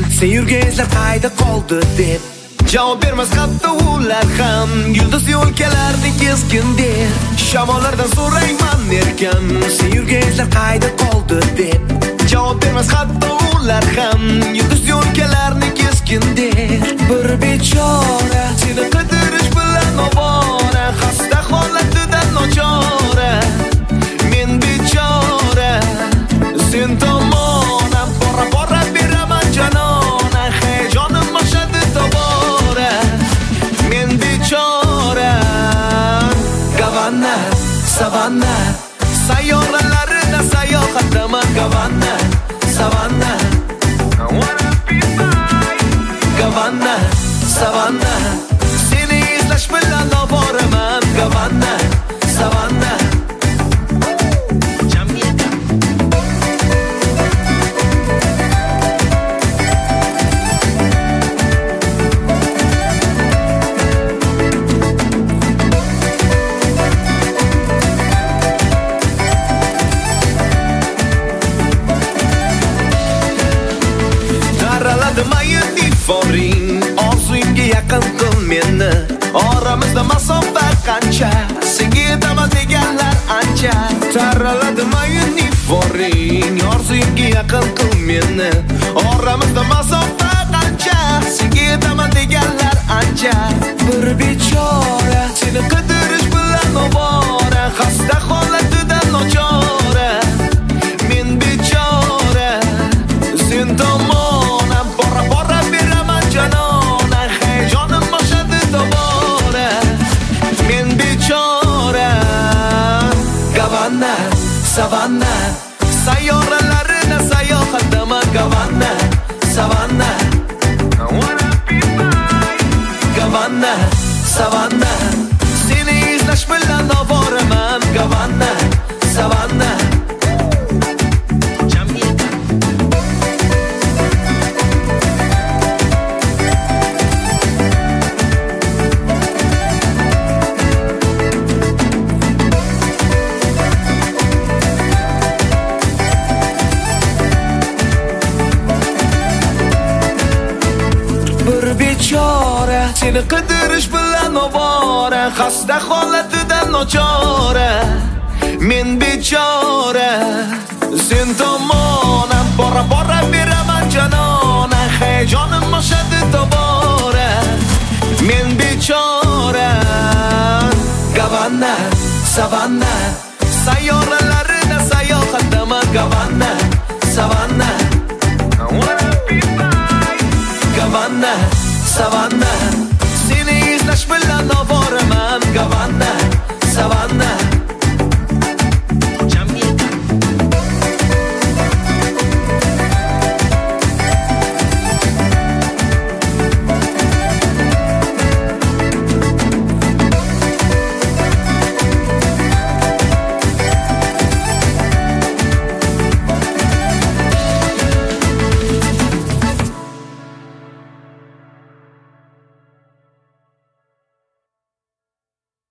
Sen yurgan izlar qayda qoldi deb javob bermas hatto ular ham. Yulduz yo'lkalarni keskin der, shamollardan so'rayman erkan. Sen yurgan izlar qayda qoldi deb javob bermas hatto ular ham. Yulduz yo'lkalarni keskin der. Bir bechora seni qidirish bilan ovora, xasta holatidan nochora. Men bechora sen tomonam bora beraman janona, hayajonim oshadi tobora. Men bechora Gavanna, Savanna, sayyoralarida sayohataman. Gavanna, Savanna, Gavanna, Savanna, seni izlash bilan oboraman. Gavanna, Savanna. Foring, orzuyimga yaqin qil meni. Oramizda masofa qancha, senga yetaman deganlar ancha. Taraladi mayuni foring, orzuyimga yaqin qil meni. Oramizda masofa qancha, senga yetaman deganlar ancha. Bir bechora seni qidirish bilan ovora, xasta holatidan nochora. Men bechora sen tomonam bora beraman janona, hayajonim oshadi tobora. Men bechora Gavanna, Savanna, sayyoralarida sayohataman. Gavanna, Savanna, Gavanna, Savanna, seni izlash bilan oboraman. Gavanna, Savanna. Bechora seni qidirish bilan ovora, xasta holatidan nochora. Men bechora sen tomonam bora beraman janona, hayajonim oshadi tobora. Men bechora Gavanna, Savanna, sayyoralarida sayohataman. Gavanna, Savanna, Gavanna, Savanna, seni izlash bilan oboraman. Gavanna, Savanna.